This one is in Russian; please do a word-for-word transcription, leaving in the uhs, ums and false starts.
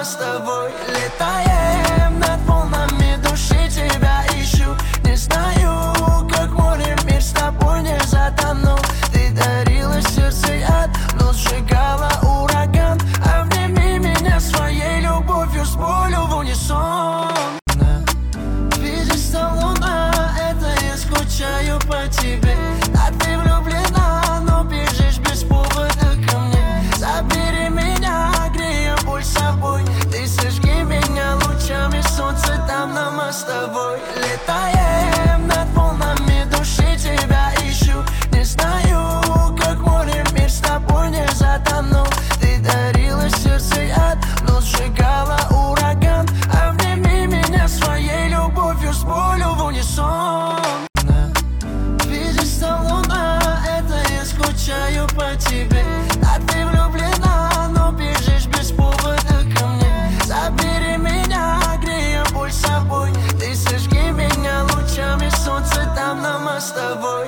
с тобой летаем над волнами души, тебя ищу. Не знаю, как море, мир с тобой не затонул. Ты дарила сердце яд, но сжигала ураган. Обними меня своей любовью с болью в унисон. Видишь, там луна, это я скучаю по тебе. А ты влюблена, но бежишь без повода ко мне. Забери меня, грея боль собой. Ты сожги меня лучами солнца, там на мостовой летаем над волнами души, тебя ищу. Не знаю, как море, мир с тобой не затонул. Ты дарила сердце яд, но сжигала ураган. Обними меня своей любовью с болью в унисон. Видишь, там луна, это я скучаю по тебе. А ты влюблена, но бежишь без повода ко мне. Забери меня, грея боль собой. Ты сожги меня лучами солнца, там на мостовой.